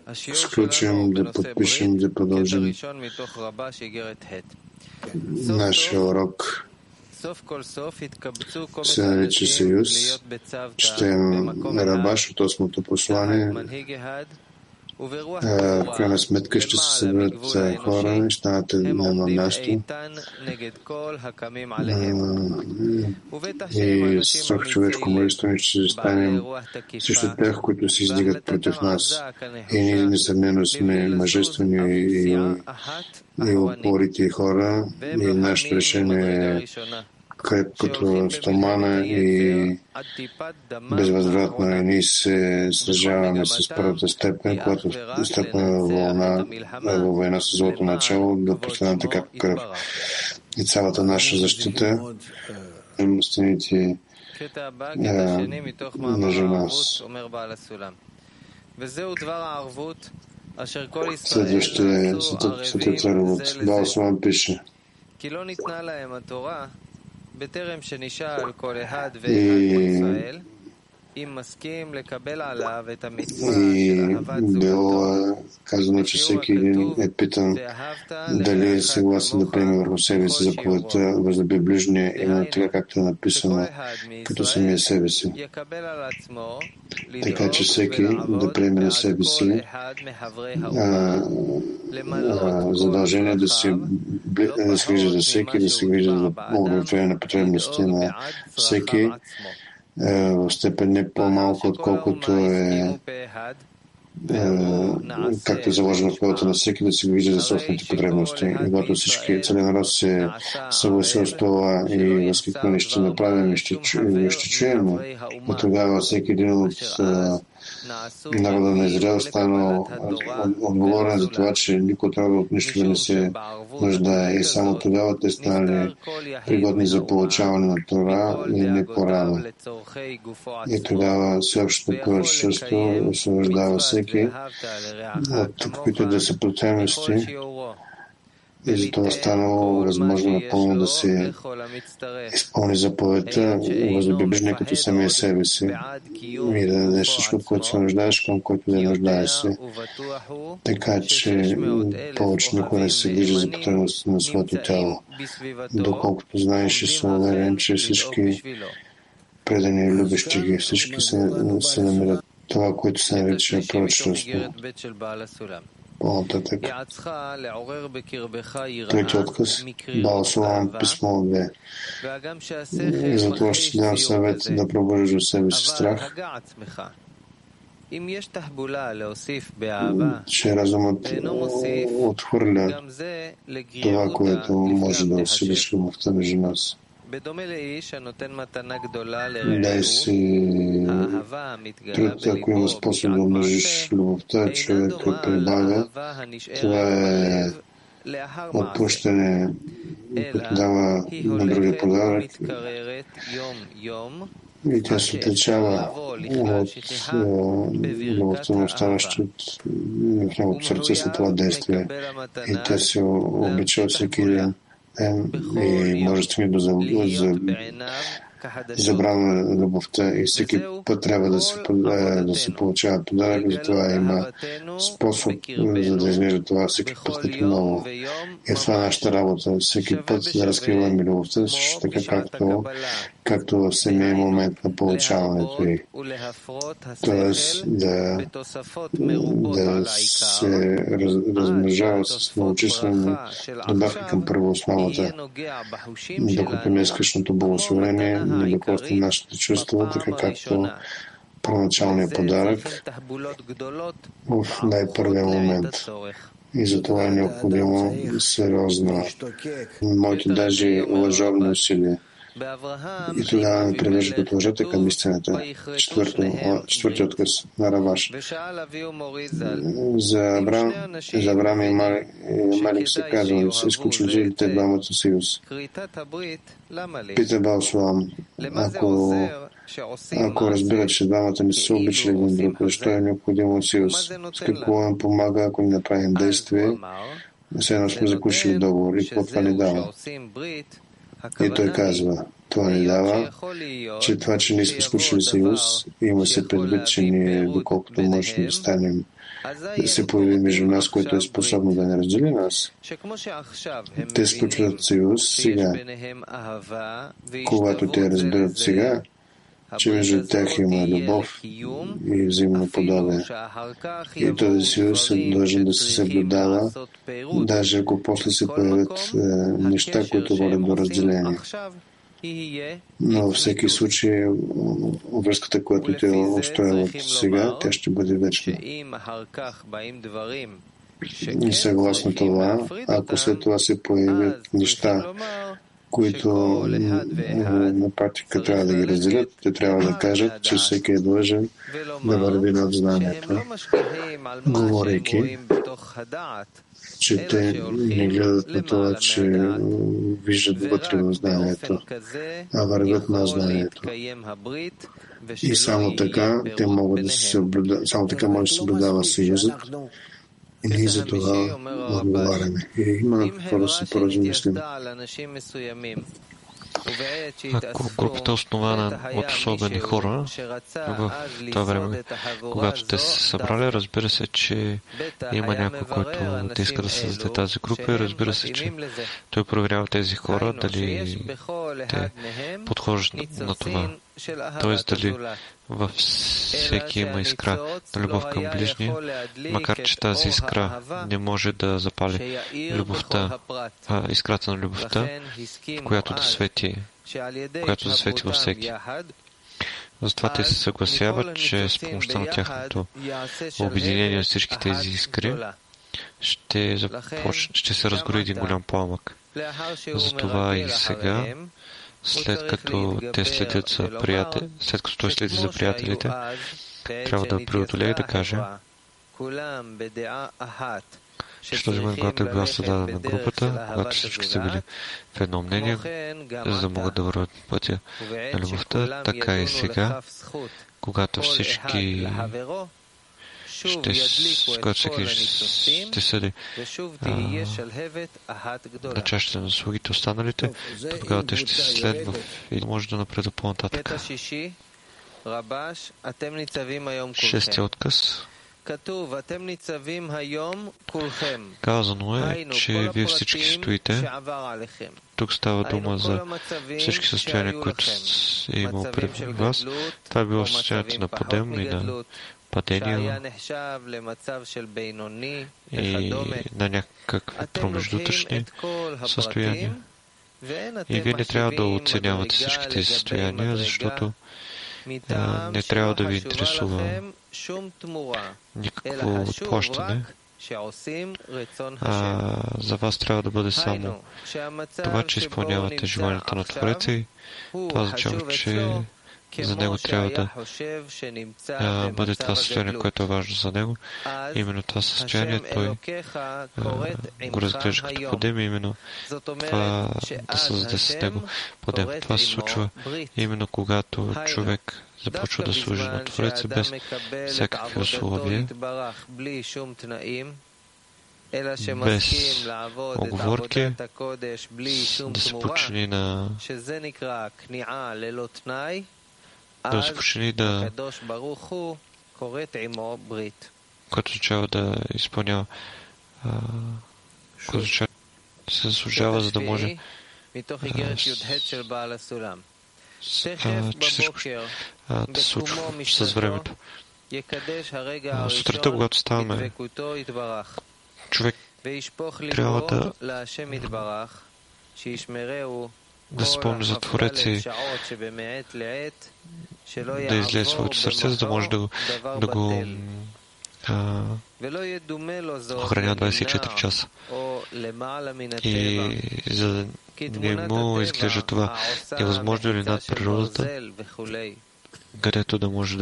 сключим, да подпишем, да продължим нашия урок. Се нарича Съюз. Четем Рабаш от 8-то послание. В крайна сметка ще се съберат хора и станат на едно място. И с човешко мъжество ще застанем срещу тях, които се издигат против нас. И ние несъмнено сме мъжествени и упорити хора. И нашето решение е като стомана и безвъзвратно. И ние се сражаваме с първата степен, когато стъпваме във война с злото начало, да последваме така кръв. И цялата наша защита стените между нас. Следващия работ. Баал Сулам пише. И било казано, че всеки един е питан дали е съгласен да приеме върху себе си заповедта възлюби ближния, именно така както е написано като самия себе си. Така че всеки да приеме на себе си задължение да се грижи за всеки, да се грижи за удовлетворение на потребности на всеки в степен не по-малко, отколкото както е заложено в правото на всеки, да се грижи за собствените потребности. И когато всички целият народ се съгласил с това и възкликнали ще направим и ще чуем, и тогава всеки един от народа на Израел станал отговорен за това, че никой от народа от нищо не се нуждае. И само тогава те станали пригодни за получаване на Тора и не по-рано. И тогава всеобщото пророчество освобождава всеки от каквито да са потребности. И за това станало възможно напълно да се изпълни заповедта, възлюби ближния като самия себе си и да дадеш всичко, от което се нуждаеш, към който да нуждаеш се. Така че повече никой не се грижи за потребността на своето тяло. Доколкото знаеш и съм уверен, че всички предани и любещи ги, всички се намират това, което се нарича пророчество. По-нататък. Трети отказ. Баал Сулам писмо 2. И за това ще дам съвет да пробуждаш в себе си страх, че разумът отхвърля това, което може да усилиш любовта между нас. Дай си труд, ако има способ да умножиш любовта, човекът прибавя. Това е отпущане, което дава на другия подарък. И тя се отличава от любовта на оставащи в неговото сърце след това действие. И тя се облича всеки ден. И може да стигне до забрана на любовта и всеки път трябва да се получава подарък, затова има способ за да изглежда това всеки път като ново. И това е нашата работа. Всеки път да разкриваме любовта, също така както в самия момент на получаването й. Тоест да се размножава с многочислени добавки към първоосновата, докато неискъчното благословение не докосне нашето чувство, така както първоначалният подарък в най-първия момент. И за това е необходимо сериозно, моето даже лъжовно усилие. И тогава ме привежда от лъжата към истината. Четвърти отказ на Рабаш. За Авраам и Малик се казва, са изключили те двамата съюз. Пита Баал Сулам, ако разбира, че двамата не са обичали един друг, защо е необходимо съюз? С какво им помага, ако не направим действие? Все едно сме заключили договор и какво това ни дава? И той казва, това ни дава, че това, че ние сме сключили съюз, има се предвид, че ние, доколкото можем да станем се появи между нас, което е способно да не раздели нас. Те сключват съюз сега. Когато те разберат сега, че между тях има любов и взаимно подобие. И този съюз е длъжен да се съблюдава, даже ако после се появят неща, които водят до разделение. Но във всеки случай връзката, която те устрояват сега, тя ще бъде вечна. И съгласно това, ако след това се появят неща, които на практика трябва да ги разделят, те трябва да кажат, че всеки е длъжен да върви над знанието, говорейки, че те не гледат на това, че виждат вътре в знанието, а вървят на знанието. И само така те могат да се съблюдават, само така може да се съблюдава съюзът. И ние за това отговаряме. И има какво да се поразмислим. Ако групата е основана от особени хора, в това време, когато те се събрали, разбира се, че има някой, който те иска да създаде тази група и разбира се, че той проверява тези хора, дали те подхождат на това. Тоест, дали във всеки има искра на любов към ближния, макар че тази искра не може да запали любовта, искрата на любовта, която да свети във всеки. Затова те се съгласяват, че с помощта на тяхното обединение от всички тези искри ще се разгори един голям пламък. Затова и сега, след като той следи за приятелите, трябва да преодолее и да каже, че този момент, когато е била създадена групата, когато всички са били в едно мнение, за да могат да върват пътя на любовта, така и сега, когато всички ще съди на чашата на слугите останалите, тогава те ще се следва и може да напредва по-нататък. Шестия отказ. Казано е, че вие всички стоите. Тук става дума за всички състояния, които е имал при вас. Това е било състоянието на подем и на падения и на някакви промеждутъчни състояния. И вие не трябва да оценявате всички тези състояния, защото не трябва да ви интересува никакво отплащане. За вас трябва да бъде само това, че изпълнявате желанията на Твореца и това означава, че за него трябва да бъде това състояние, което е важно за него. Именно това състояние той го разглежда като подем, именно това да създаде с него подем. Това се случва именно когато човек започва да служи на Твореца без всякакви условия, без оговорки, да се почини да се почини което означава да изпълнява, което означава да се заслужава, за да може че всичко да се случва с времето. Сутринта, когато ставаме, човек трябва да спомни за Твореца и да излее своето сърце, за да може да го охранява 24 часа. И за да не му изглежда това невъзможно или над природата, където да може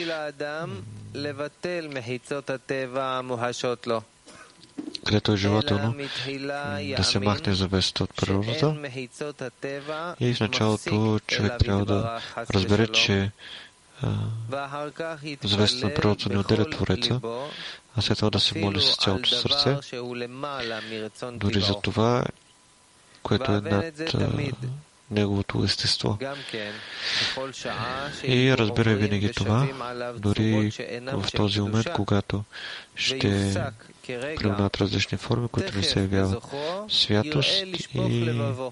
където е желателно да се махне завесата от природата. И в началото човек трябва да разбере, че завесата на природата не отделя Твореца, а след това да се моли с цялото сърце, дори за това, което е над неговото естество. И разбирай винаги това, дори в този момент, когато ще преминат различни форми, които не се явяват святост, и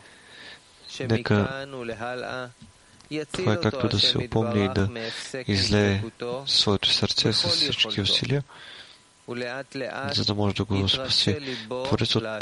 нека това е както да се опомни и да излее своето сърце с всички усилия, за да може да го спаси Творец от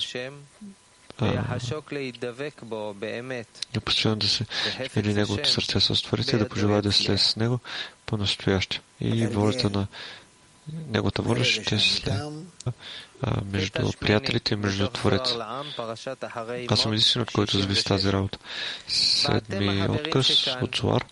и постоянно да се смели неговото сърце с Твореца и да пожелая да слезе с него по-настояще. И волята на неговата воля ще след между приятелите и между Твореца. Аз съм единствен, от който зависи тази работа. Седми отказ от Зоар.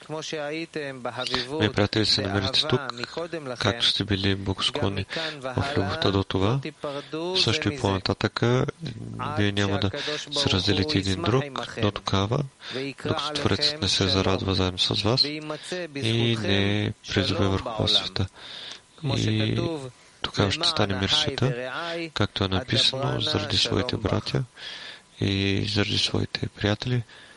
Мои приятели, се намерите тук, както сте били богосклонни в любовта до това, също и по-нататъка, вие няма да се разделите един друг до тогава, докато Творецът не се зарадва заедно с вас и не призове върху вас света. И тогава ще стане мир света, както е написано, заради своите братя и заради своите приятели,